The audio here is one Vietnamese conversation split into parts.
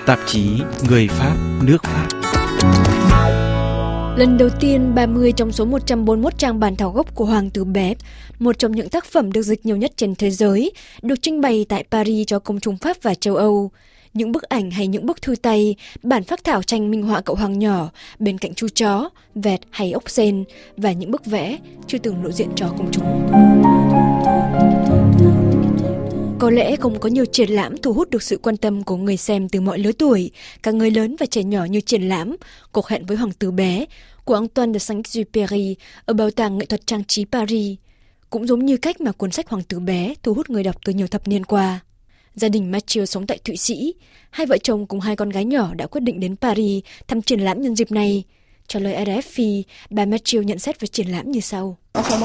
tạp chí Người Pháp, nước Pháp. Lần đầu tiên, 30 trong số 141 trang bản thảo gốc của Hoàng tử bé, một trong những tác phẩm được dịch nhiều nhất trên thế giới, được trưng bày tại Paris cho công chúng Pháp và châu Âu. Những bức ảnh hay những bức thư tay, bản phác thảo tranh minh họa cậu hoàng nhỏ, bên cạnh chú chó, vẹt hay ốc sên, và những bức vẽ chưa từng lộ diện cho công chúng. Có lẽ không có nhiều triển lãm thu hút được sự quan tâm của người xem từ mọi lứa tuổi, cả người lớn và trẻ nhỏ như triển lãm Cuộc hẹn với Hoàng tử bé của Antoine de Saint-Exupéry ở Bảo tàng nghệ thuật trang trí Paris. Cũng giống như cách mà cuốn sách Hoàng tử bé thu hút người đọc từ nhiều thập niên qua. Gia đình Mathieu sống tại Thụy Sĩ. Hai vợ chồng cùng hai con gái nhỏ đã quyết định đến Paris thăm triển lãm nhân dịp này. Trả lời RFI, bà Mathieu nhận xét về triển lãm như sau.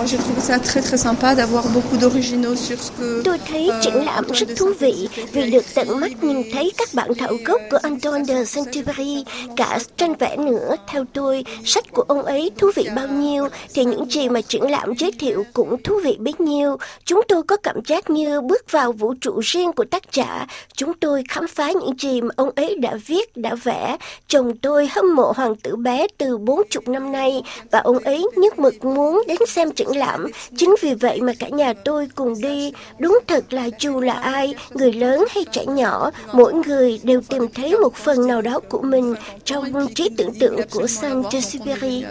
Tôi thấy triển lãm rất thú vị vì được tận mắt nhìn thấy các bản thảo gốc của Antoine de Saint-Exupéry, cả tranh vẽ nữa. Theo tôi, sách của ông ấy thú vị bao nhiêu thì những gì mà triển lãm giới thiệu cũng thú vị bấy nhiêu. Chúng tôi có cảm giác như bước vào vũ trụ riêng của tác giả. Chúng tôi khám phá những gì mà ông ấy đã viết, đã vẽ. Chồng tôi hâm mộ Hoàng tử bé từ 40 năm nay và ông ấy nhất mực muốn đến xem triển lãm. Chính vì vậy mà cả nhà tôi cùng đi. Đúng thật là dù là ai, người lớn hay trẻ nhỏ, mỗi người đều tìm thấy một phần nào đó của mình trong trí tưởng tượng của Saint-Exupéry.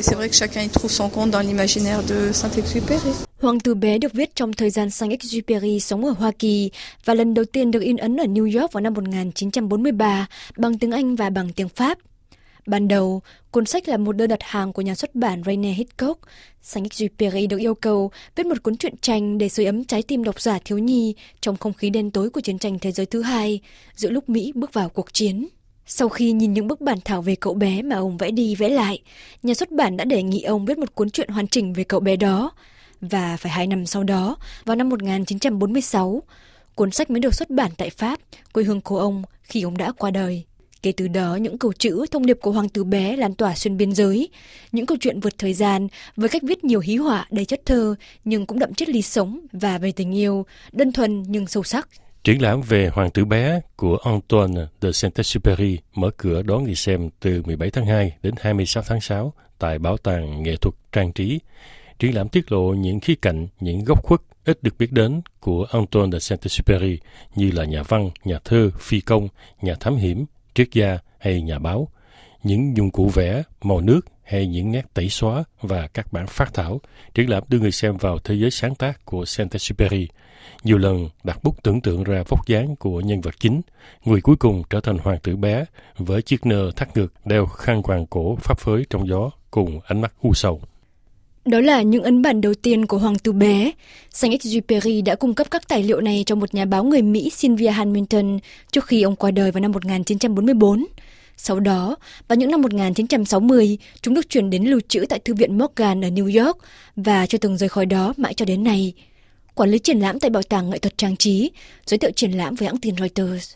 Hoàng tử bé được viết trong thời gian Saint-Exupéry sống ở Hoa Kỳ và lần đầu tiên được in ấn ở New York vào năm 1943 bằng tiếng Anh và bằng tiếng Pháp. Ban đầu, cuốn sách là một đơn đặt hàng của nhà xuất bản Rene Hitchcock. Saint-Exupéry được yêu cầu viết một cuốn truyện tranh để sưởi ấm trái tim độc giả thiếu nhi trong không khí đen tối của chiến tranh thế giới thứ hai, giữa lúc Mỹ bước vào cuộc chiến. Sau khi nhìn những bức bản thảo về cậu bé mà ông vẽ đi vẽ lại, nhà xuất bản đã đề nghị ông viết một cuốn truyện hoàn chỉnh về cậu bé đó. Và phải 2 năm sau đó, vào năm 1946, cuốn sách mới được xuất bản tại Pháp, quê hương của ông khi ông đã qua đời. Kể từ đó, những câu chữ, thông điệp của Hoàng tử bé lan tỏa xuyên biên giới. Những câu chuyện vượt thời gian, với cách viết nhiều hí họa, đầy chất thơ, nhưng cũng đậm triết lý sống và về tình yêu, đơn thuần nhưng sâu sắc. Triển lãm về Hoàng tử bé của Antoine de Saint-Exupéry mở cửa đón người xem từ 17 tháng 2 đến 26 tháng 6 tại Bảo tàng Nghệ thuật Trang trí. Triển lãm tiết lộ những khía cạnh, những góc khuất ít được biết đến của Antoine de Saint-Exupéry như là nhà văn, nhà thơ, phi công, nhà thám hiểm, triết gia hay nhà báo, những dụng cụ vẽ, màu nước hay những nét tẩy xóa và các bản phác thảo. Triển lãm đưa người xem vào thế giới sáng tác của Saint-Exupéry, nhiều lần đặt bút tưởng tượng ra vóc dáng của nhân vật chính, người cuối cùng trở thành hoàng tử bé với chiếc nơ thắt ngực, đeo khăn quàng cổ phấp phới trong gió cùng ánh mắt u sầu. Đó là những ấn bản đầu tiên của Hoàng tử bé. Saint-Exupéry đã cung cấp các tài liệu này cho một nhà báo người Mỹ Sylvia Hamilton trước khi ông qua đời vào năm 1944. Sau đó, vào những năm 1960, chúng được chuyển đến lưu trữ tại Thư viện Morgan ở New York và chưa từng rời khỏi đó mãi cho đến nay. Quản lý triển lãm tại Bảo tàng Nghệ thuật Trang trí giới thiệu triển lãm với hãng tin Reuters.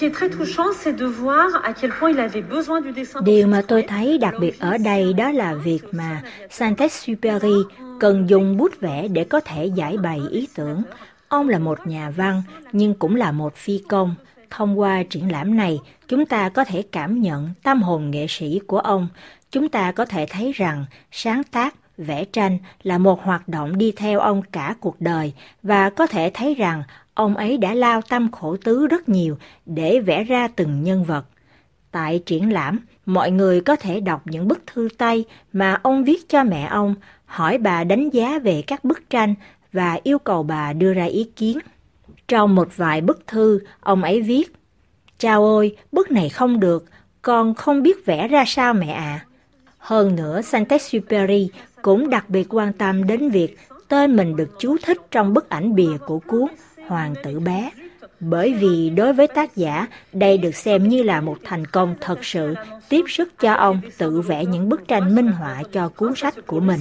Điều mà tôi thấy đặc biệt ở đây đó là việc mà Saint-Exupéry cần dùng bút vẽ để có thể giải bày ý tưởng. Ông là một nhà văn, nhưng cũng là một phi công. Thông qua triển lãm này, chúng ta có thể cảm nhận tâm hồn nghệ sĩ của ông. Chúng ta có thể thấy rằng sáng tác, vẽ tranh là một hoạt động đi theo ông cả cuộc đời và có thể thấy rằng ông ấy đã lao tâm khổ tứ rất nhiều để vẽ ra từng nhân vật. Tại triển lãm, mọi người có thể đọc những bức thư tay mà ông viết cho mẹ ông, hỏi bà đánh giá về các bức tranh và yêu cầu bà đưa ra ý kiến. Trong một vài bức thư, ông ấy viết: "Chao ôi, bức này không được, con không biết vẽ ra sao mẹ ạ." Hơn nữa, Saint-Exupéry cũng đặc biệt quan tâm đến việc tên mình được chú thích trong bức ảnh bìa của cuốn Hoàng tử bé, bởi vì đối với tác giả, đây được xem như là một thành công thật sự, tiếp sức cho ông tự vẽ những bức tranh minh họa cho cuốn sách của mình.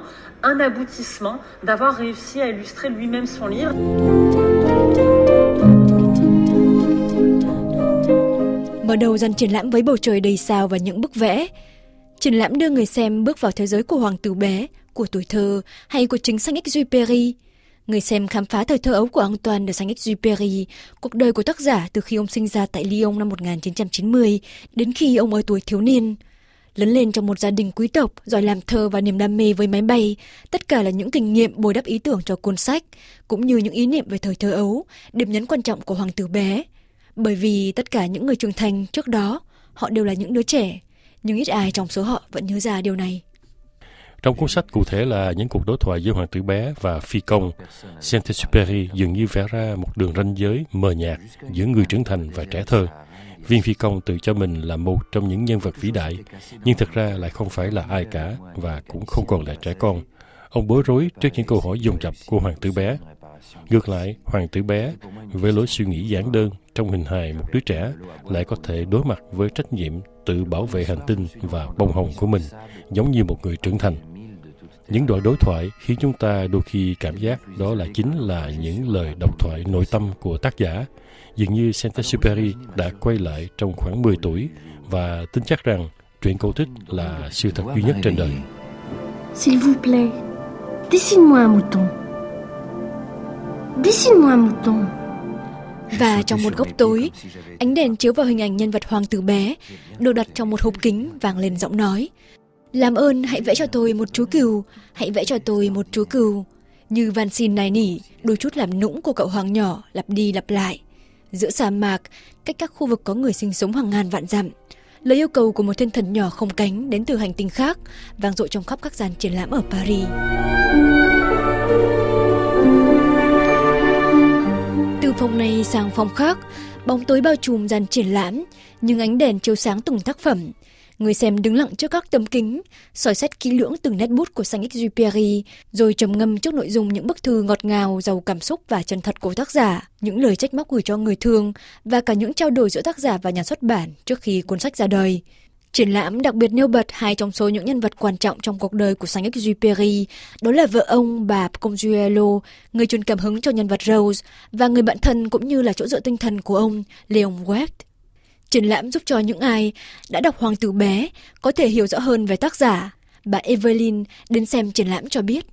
Mở đầu dàn triển lãm với bầu trời đầy sao và những bức vẽ. Triển lãm đưa người xem bước vào thế giới của Hoàng tử bé, của tuổi thơ hay của chính Saint-Exupéry. Người xem khám phá thời thơ ấu của Antoine de Saint-Exupéry, cuộc đời của tác giả từ khi ông sinh ra tại Lyon năm 1990 đến khi ông ở tuổi thiếu niên. Lớn lên trong một gia đình quý tộc, giỏi làm thơ và niềm đam mê với máy bay, tất cả là những kinh nghiệm bồi đắp ý tưởng cho cuốn sách, cũng như những ý niệm về thời thơ ấu, điểm nhấn quan trọng của hoàng tử bé. Bởi vì tất cả những người trưởng thành trước đó, họ đều là những đứa trẻ, nhưng ít ai trong số họ vẫn nhớ ra điều này. Trong cuốn sách cụ thể là những cuộc đối thoại giữa hoàng tử bé và phi công, Saint-Exupéry dường như vẽ ra một đường ranh giới mờ nhạt giữa người trưởng thành và trẻ thơ. Viên phi công tự cho mình là một trong những nhân vật vĩ đại, nhưng thực ra lại không phải là ai cả và cũng không còn là trẻ con. Ông bối rối trước những câu hỏi dồn dập của hoàng tử bé. Ngược lại, hoàng tử bé, với lối suy nghĩ giản đơn trong hình hài một đứa trẻ, lại có thể đối mặt với trách nhiệm tự bảo vệ hành tinh và bông hồng của mình, giống như một người trưởng thành. Những đoạn đối thoại khiến chúng ta đôi khi cảm giác đó chính là những lời độc thoại nội tâm của tác giả. Dường như Saint-Exupéry đã quay lại trong khoảng 10 tuổi và tin chắc rằng truyện cổ tích là sự thật duy nhất trên đời. S'il vous plaît, dessine-moi un mouton. Dessine-moi un mouton. Và trong một góc tối, ánh đèn chiếu vào hình ảnh nhân vật hoàng tử bé, được đặt trong một hộp kính, vang lên giọng nói: "Làm ơn hãy vẽ cho tôi một chú cừu, hãy vẽ cho tôi một chú cừu." Như van xin nài nỉ, đôi chút làm nũng của cậu hoàng nhỏ lặp đi lặp lại. Giữa sa mạc, cách các khu vực có người sinh sống hàng ngàn vạn dặm, lời yêu cầu của một thiên thần nhỏ không cánh đến từ hành tinh khác vang dội trong khắp các gian triển lãm ở Paris. Từ phòng này sang phòng khác, bóng tối bao trùm gian triển lãm, nhưng ánh đèn chiếu sáng từng tác phẩm. Người xem đứng lặng trước các tấm kính, soi xét kỹ lưỡng từng nét bút của Saint-Exupéry, rồi trầm ngâm trước nội dung những bức thư ngọt ngào, giàu cảm xúc và chân thật của tác giả, những lời trách móc gửi cho người thương và cả những trao đổi giữa tác giả và nhà xuất bản trước khi cuốn sách ra đời. Triển lãm đặc biệt nêu bật hai trong số những nhân vật quan trọng trong cuộc đời của Saint-Exupéry, đó là vợ ông, bà Consuelo, người truyền cảm hứng cho nhân vật Rose, và người bạn thân cũng như là chỗ dựa tinh thần của ông, Léon Watt. Triển lãm giúp cho những ai đã đọc Hoàng tử bé có thể hiểu rõ hơn về tác giả. Bà Evelyn đến xem triển lãm cho biết.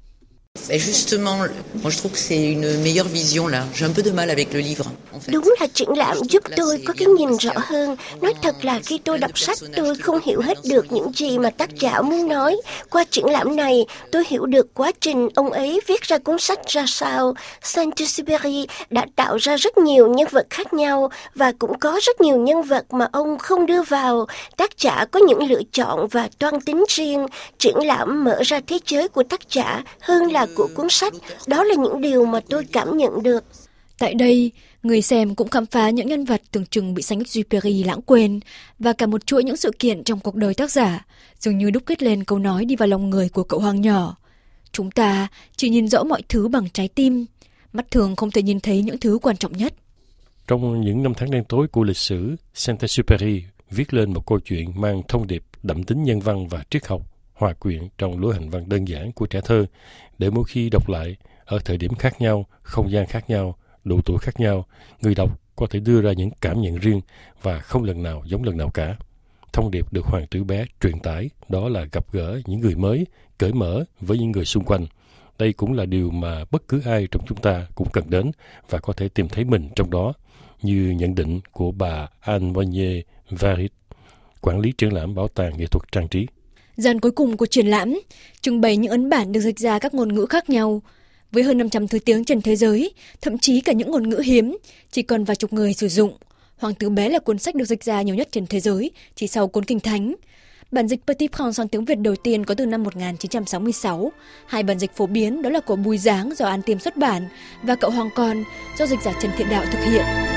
Đúng là triển lãm giúp tôi có cái nhìn rõ hơn. Nói thật là khi tôi đọc sách, tôi không hiểu hết được những gì mà tác giả muốn nói. Qua triển lãm này, tôi hiểu được quá trình ông ấy viết ra cuốn sách ra sao. Saint-Exupéry đã tạo ra rất nhiều nhân vật khác nhau và cũng có rất nhiều nhân vật mà ông không đưa vào. Tác giả có những lựa chọn và toan tính riêng. Triển lãm mở ra thế giới của tác giả hơn là của cuốn sách. Đó là những điều mà tôi cảm nhận được. Tại đây, người xem cũng khám phá những nhân vật tưởng chừng bị Saint-Exupéry lãng quên và cả một chuỗi những sự kiện trong cuộc đời tác giả, dường như đúc kết lên câu nói đi vào lòng người của cậu hoàng nhỏ. Chúng ta chỉ nhìn rõ mọi thứ bằng trái tim, mắt thường không thể nhìn thấy những thứ quan trọng nhất. Trong những năm tháng đen tối của lịch sử, Saint-Exupéry viết lên một câu chuyện mang thông điệp đậm tính nhân văn và triết học, hòa quyện trong lối hành văn đơn giản của trẻ thơ, để mỗi khi đọc lại, ở thời điểm khác nhau, không gian khác nhau, độ tuổi khác nhau, người đọc có thể đưa ra những cảm nhận riêng và không lần nào giống lần nào cả. Thông điệp được hoàng tử bé truyền tải đó là gặp gỡ những người mới, cởi mở với những người xung quanh. Đây cũng là điều mà bất cứ ai trong chúng ta cũng cần đến và có thể tìm thấy mình trong đó, như nhận định của bà Anne Monnier-Varit, quản lý triển lãm Bảo tàng Nghệ thuật Trang trí. Gian cuối cùng của triển lãm trưng bày những ấn bản được dịch ra các ngôn ngữ khác nhau. Với hơn 500 thứ tiếng trên thế giới, thậm chí cả những ngôn ngữ hiếm, chỉ còn vài chục người sử dụng. Hoàng tử bé là cuốn sách được dịch ra nhiều nhất trên thế giới, chỉ sau cuốn Kinh Thánh. Bản dịch Petit Prince sang tiếng Việt đầu tiên có từ năm 1966. Hai bản dịch phổ biến đó là của Bùi Giáng do An Tiêm xuất bản và Cậu Hoàng Con do dịch giả Trần Thiện Đạo thực hiện.